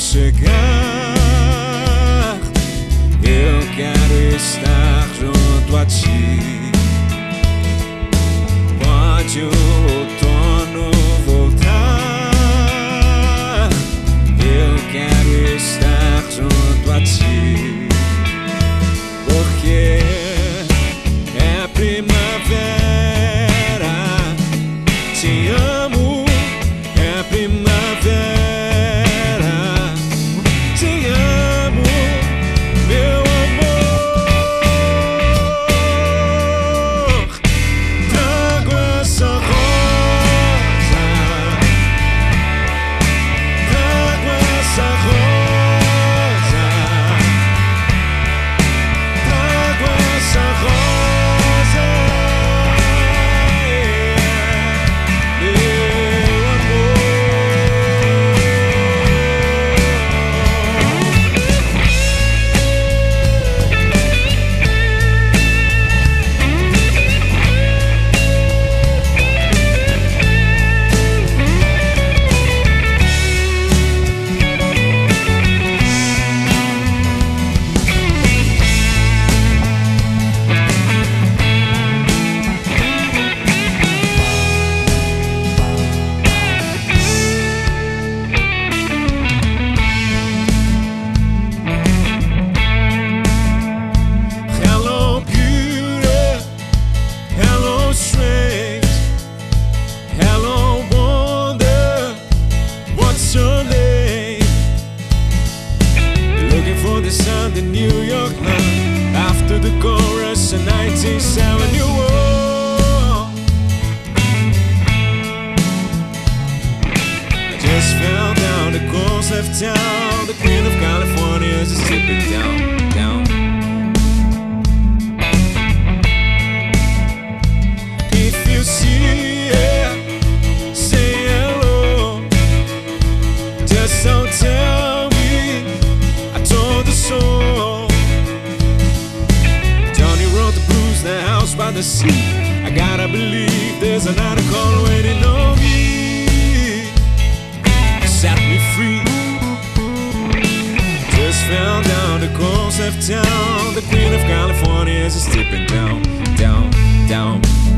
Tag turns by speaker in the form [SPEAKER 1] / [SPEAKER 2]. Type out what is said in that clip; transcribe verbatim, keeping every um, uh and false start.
[SPEAKER 1] chegar. Eu quero estar junto a ti. Pode o outono voltar. Eu quero estar junto a ti, porque é primavera. Te amo, é primavera. Te amo, meu amor. Trago essa rosa, trago essa rosa, trago essa rosa, meu amor. Hello beauty, hello strength, hello wonder, what's your name? Looking for the sound in New York line. After the chorus in nineteen seventy. Whoa. I just fell down the coast of town. The Queen of California is just tipping down, down. If you see it, say hello. Just don't tell me I told the soul. Johnny wrote the blues, the house by the sea. I gotta believe there's another call waiting on me. Set me free. Just fell down the coast of town. The Queen of California is just tipping down, down, down.